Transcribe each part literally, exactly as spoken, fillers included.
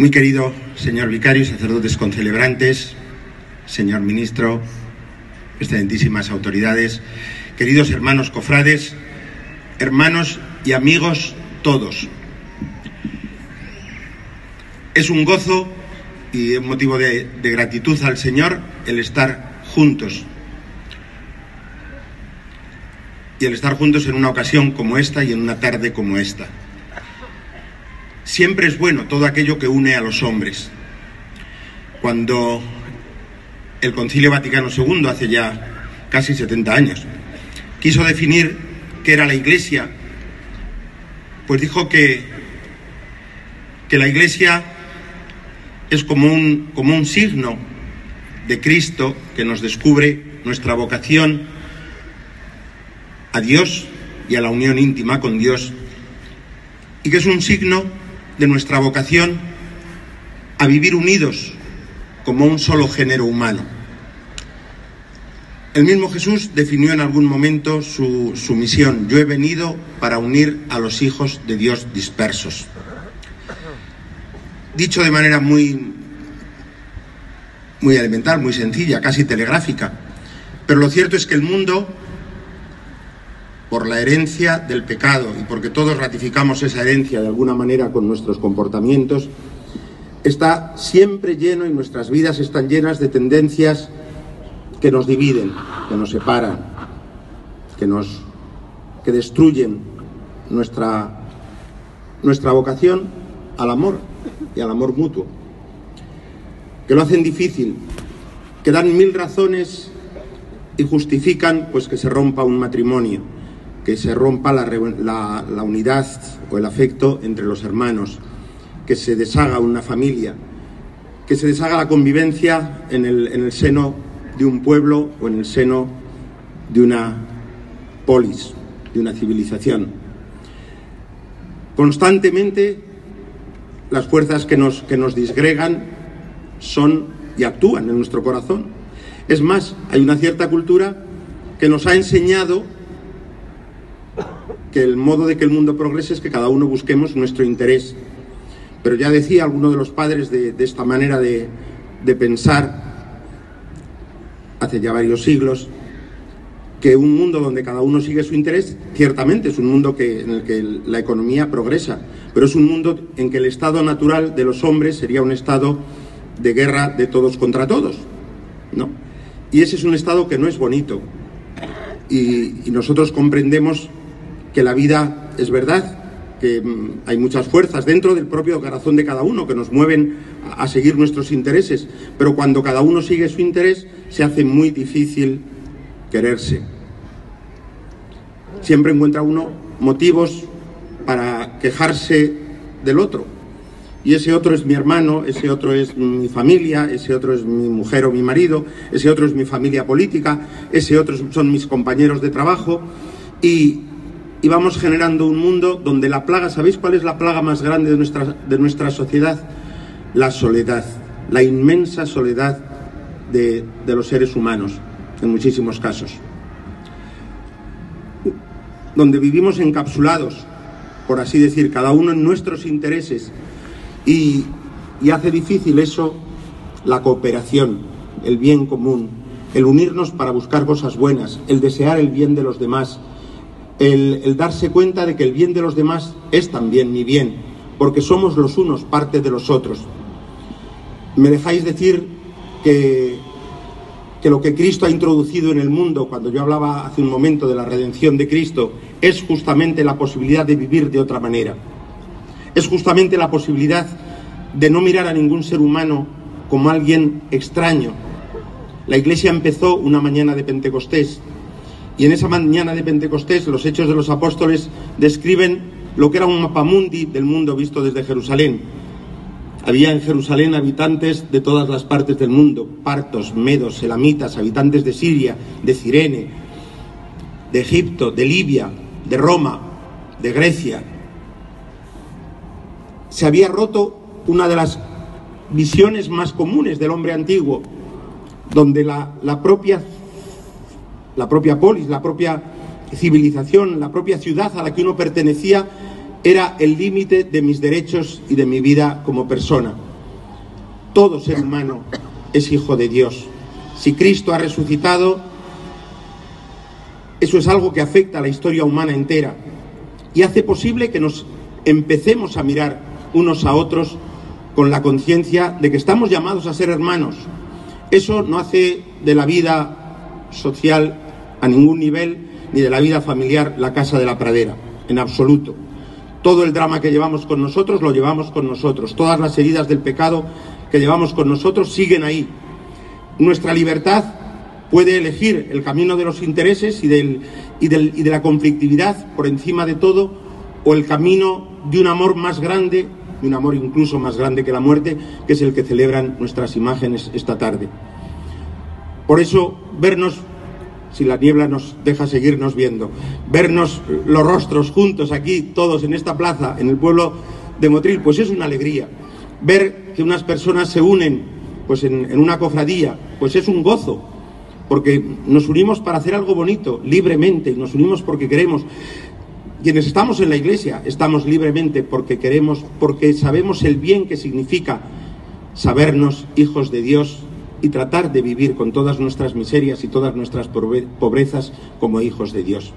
Muy querido señor vicario y sacerdotes concelebrantes, señor ministro, excelentísimas autoridades, queridos hermanos cofrades, hermanos y amigos todos. Es un gozo y un motivo de, de gratitud al Señor el estar juntos. Y el estar juntos en una ocasión como esta y en una tarde como esta. Siempre es bueno todo aquello que une a los hombres. Cuando el Concilio Vaticano segundo, hace ya casi setenta años, quiso definir qué era la Iglesia, pues dijo que, que la Iglesia es como un, como un signo de Cristo que nos descubre nuestra vocación a Dios y a la unión íntima con Dios, y que es un signo de nuestra vocación a vivir unidos como un solo género humano. El mismo Jesús definió en algún momento su, su misión: yo he venido para unir a los hijos de Dios dispersos. Dicho de manera muy, muy elemental, muy sencilla, casi telegráfica, pero lo cierto es que el mundo, por la herencia del pecado y porque todos ratificamos esa herencia de alguna manera con nuestros comportamientos, está siempre lleno y nuestras vidas están llenas de tendencias que nos dividen, que nos separan, que nos que destruyen nuestra, nuestra vocación al amor y al amor mutuo, que lo hacen difícil, que dan mil razones y justifican pues que se rompa un matrimonio, que se rompa la, la, la unidad o el afecto entre los hermanos, que se deshaga una familia, que se deshaga la convivencia en el, en el seno de un pueblo o en el seno de una polis, de una civilización. Constantemente las fuerzas que nos, que nos disgregan son y actúan en nuestro corazón. Es más, hay una cierta cultura que nos ha enseñado que el modo de que el mundo progrese es que cada uno busquemos nuestro interés. Pero ya decía alguno de los padres de, de esta manera de, de pensar hace ya varios siglos, que un mundo donde cada uno sigue su interés, ciertamente es un mundo que, en el que la economía progresa, pero es un mundo en que el estado natural de los hombres sería un estado de guerra de todos contra todos, ¿no? Y ese es un estado que no es bonito. Y, y nosotros comprendemos que la vida es verdad, que mm, hay muchas fuerzas dentro del propio corazón de cada uno que nos mueven a, a seguir nuestros intereses, pero cuando cada uno sigue su interés se hace muy difícil quererse. Siempre encuentra uno motivos para quejarse del otro, y ese otro es mi hermano, ese otro es mi familia, ese otro es mi mujer o mi marido, ese otro es mi familia política, ese otro son mis compañeros de trabajo, y Y vamos generando un mundo donde la plaga, ¿sabéis cuál es la plaga más grande de nuestra, de nuestra sociedad? La soledad, la inmensa soledad de, de los seres humanos, en muchísimos casos. Donde vivimos encapsulados, por así decir, cada uno en nuestros intereses, y, y hace difícil eso la cooperación, el bien común, el unirnos para buscar cosas buenas, el desear el bien de los demás, El, el darse cuenta de que el bien de los demás es también mi bien, porque somos los unos parte de los otros. Me dejáis decir que, que lo que Cristo ha introducido en el mundo, cuando yo hablaba hace un momento de la redención de Cristo, es justamente la posibilidad de vivir de otra manera. Es justamente la posibilidad de no mirar a ningún ser humano como alguien extraño. La Iglesia empezó una mañana de Pentecostés, y en esa mañana de Pentecostés los Hechos de los Apóstoles describen lo que era un mapamundi del mundo visto desde Jerusalén. Había en Jerusalén habitantes de todas las partes del mundo: partos, medos, elamitas, habitantes de Siria, de Cirene, de Egipto, de Libia, de Roma, de Grecia. Se había roto una de las visiones más comunes del hombre antiguo, donde la, la propia la propia polis, la propia civilización, la propia ciudad a la que uno pertenecía era el límite de mis derechos y de mi vida como persona. todo ser humano es hijo de Dios. Si Cristo ha resucitado, eso es algo que afecta a la historia humana entera y hace posible que nos empecemos a mirar unos a otros con la conciencia de que estamos llamados a ser hermanos. Eso no hace de la vida social a ningún nivel, ni de la vida familiar, la casa de la pradera, en absoluto. Todo el drama que llevamos con nosotros, lo llevamos con nosotros. Todas las heridas del pecado que llevamos con nosotros siguen ahí. Nuestra libertad puede elegir el camino de los intereses y, del, y, del, y de la conflictividad por encima de todo, o el camino de un amor más grande, de un amor incluso más grande que la muerte, que es el que celebran nuestras imágenes esta tarde. Por eso, vernos, si la niebla nos deja seguirnos viendo, vernos los rostros juntos aquí, todos en esta plaza, en el pueblo de Motril, pues es una alegría. Ver que unas personas se unen pues en, en una cofradía, pues es un gozo, porque nos unimos para hacer algo bonito, libremente, y nos unimos porque queremos. Quienes estamos en la iglesia estamos libremente porque queremos, porque sabemos el bien que significa sabernos hijos de Dios y tratar de vivir con todas nuestras miserias y todas nuestras pobrezas como hijos de Dios.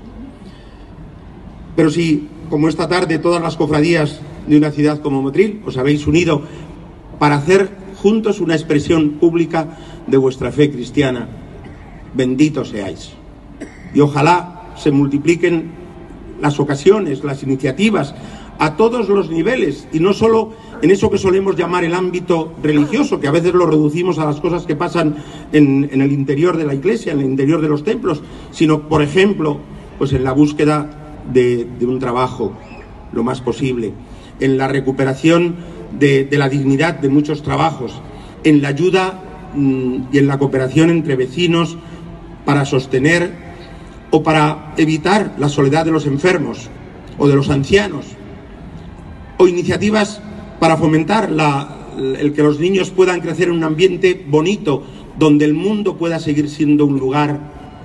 Pero si, como esta tarde, todas las cofradías de una ciudad como Motril os habéis unido para hacer juntos una expresión pública de vuestra fe cristiana, benditos seáis. Y ojalá se multipliquen las ocasiones, las iniciativas, a todos los niveles, y no solo en eso que solemos llamar el ámbito religioso, que a veces lo reducimos a las cosas que pasan en, en el interior de la iglesia, en el interior de los templos, sino, por ejemplo, pues en la búsqueda de, de un trabajo lo más posible, en la recuperación de, de la dignidad de muchos trabajos, en la ayuda mmm, y en la cooperación entre vecinos para sostener o para evitar la soledad de los enfermos o de los ancianos, o iniciativas para fomentar la, el que los niños puedan crecer en un ambiente bonito, donde el mundo pueda seguir siendo un lugar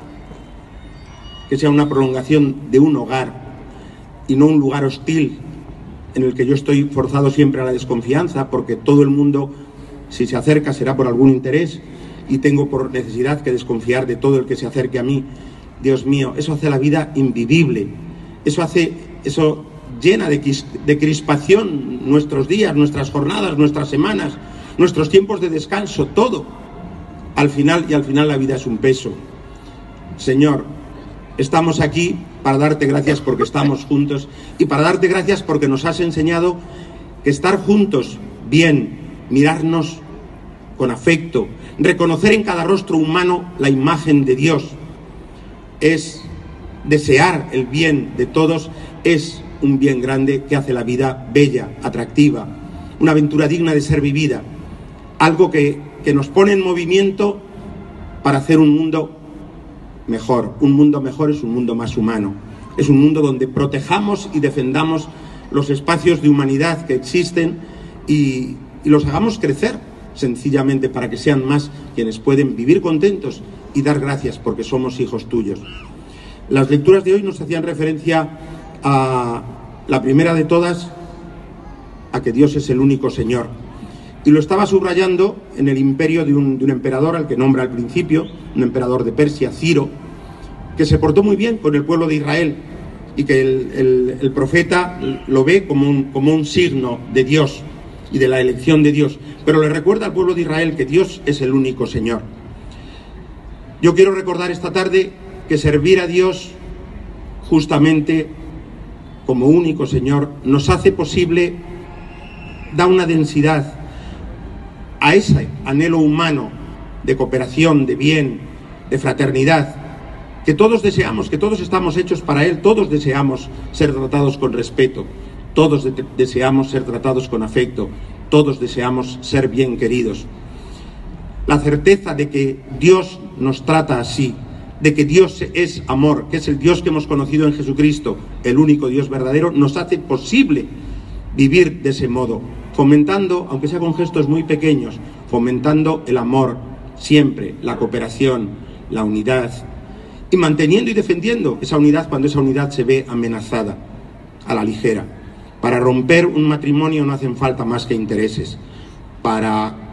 que sea una prolongación de un hogar y no un lugar hostil en el que yo estoy forzado siempre a la desconfianza, porque todo el mundo, si se acerca, será por algún interés, y tengo por necesidad que desconfiar de todo el que se acerque a mí. Dios mío, eso hace la vida invivible, eso hace, eso llena de, de crispación nuestros días, nuestras jornadas, nuestras semanas, nuestros tiempos de descanso, todo. Al final, y al final la vida es un peso. Señor, estamos aquí para darte gracias porque estamos juntos y para darte gracias porque nos has enseñado que estar juntos, bien, mirarnos con afecto, reconocer en cada rostro humano la imagen de Dios, es desear el bien de todos, es un bien grande que hace la vida bella, atractiva, una aventura digna de ser vivida, algo que, que nos pone en movimiento para hacer un mundo mejor. Un mundo mejor es un mundo más humano, es un mundo donde protejamos y defendamos los espacios de humanidad que existen y, y los hagamos crecer, sencillamente para que sean más quienes pueden vivir contentos y dar gracias porque somos hijos tuyos. Las lecturas de hoy nos hacían referencia a la primera de todas, a que Dios es el único Señor. Y lo estaba subrayando en el imperio de un, de un emperador al que nombra al principio, un emperador de Persia, Ciro, que se portó muy bien con el pueblo de Israel y que el, el, el profeta lo ve como un, como un signo de Dios y de la elección de Dios, pero le recuerda al pueblo de Israel que Dios es el único Señor. Yo quiero recordar esta tarde que servir a Dios justamente como único Señor nos hace posible, da una densidad a ese anhelo humano de cooperación, de bien, de fraternidad, que todos deseamos, que todos estamos hechos para Él, todos deseamos ser tratados con respeto, todos de- deseamos ser tratados con afecto, todos deseamos ser bien queridos. La certeza de que Dios nos trata así, de que Dios es amor, que es el Dios que hemos conocido en Jesucristo, el único Dios verdadero, nos hace posible vivir de ese modo, fomentando, aunque sea con gestos muy pequeños, fomentando el amor siempre, la cooperación, la unidad, y manteniendo y defendiendo esa unidad cuando esa unidad se ve amenazada a la ligera. Para romper un matrimonio no hacen falta más que intereses. Para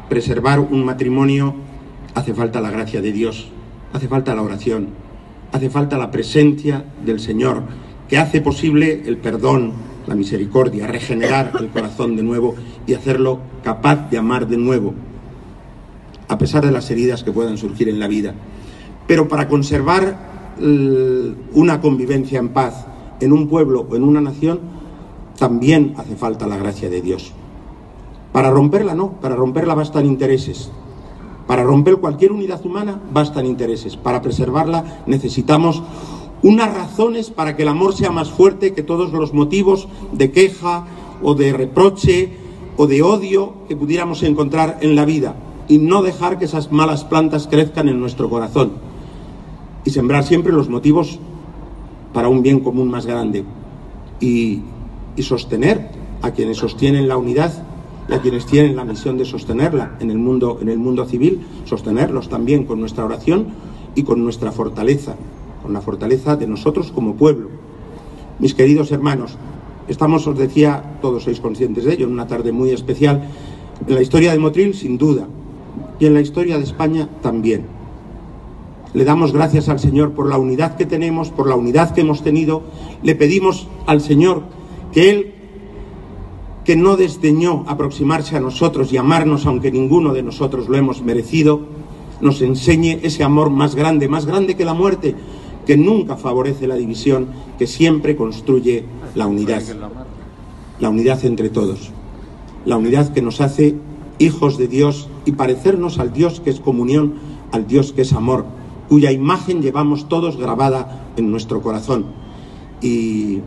preservar un matrimonio hace falta la gracia de Dios, hace falta la oración, hace falta la presencia del Señor, que hace posible el perdón, la misericordia, regenerar el corazón de nuevo y hacerlo capaz de amar de nuevo, a pesar de las heridas que puedan surgir en la vida. Pero para conservar eh, una convivencia en paz en un pueblo o en una nación, también hace falta la gracia de Dios. Para romperla no, para romperla bastan intereses. Para romper cualquier unidad humana bastan intereses. Para preservarla necesitamos unas razones para que el amor sea más fuerte que todos los motivos de queja o de reproche o de odio que pudiéramos encontrar en la vida, y no dejar que esas malas plantas crezcan en nuestro corazón, y sembrar siempre los motivos para un bien común más grande, y, y sostener a quienes sostienen la unidad y a quienes tienen la misión de sostenerla en el mundo, en el mundo civil, sostenerlos también con nuestra oración y con nuestra fortaleza, con la fortaleza de nosotros como pueblo. Mis queridos hermanos, estamos, os decía, todos sois conscientes de ello, en una tarde muy especial, en la historia de Motril, sin duda, y en la historia de España también. Le damos gracias al Señor por la unidad que tenemos, por la unidad que hemos tenido. Le pedimos al Señor que Él, que no desdeñó aproximarse a nosotros y amarnos, aunque ninguno de nosotros lo hemos merecido, nos enseñe ese amor más grande, más grande que la muerte, que nunca favorece la división, que siempre construye la unidad, la unidad entre todos, la unidad que nos hace hijos de Dios y parecernos al Dios que es comunión, al Dios que es amor, cuya imagen llevamos todos grabada en nuestro corazón. Y,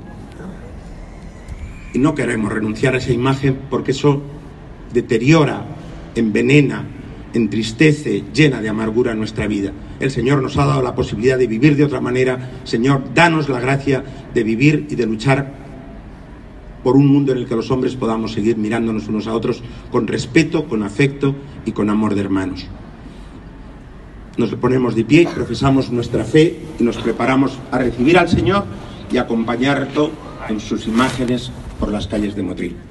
y no queremos renunciar a esa imagen, porque eso deteriora, envenena, entristece, llena de amargura nuestra vida. El Señor nos ha dado la posibilidad de vivir de otra manera. Señor, danos la gracia de vivir y de luchar por un mundo en el que los hombres podamos seguir mirándonos unos a otros con respeto, con afecto y con amor de hermanos. Nos ponemos de pie, profesamos nuestra fe y nos preparamos a recibir al Señor y acompañarlo en sus imágenes por las calles de Motril.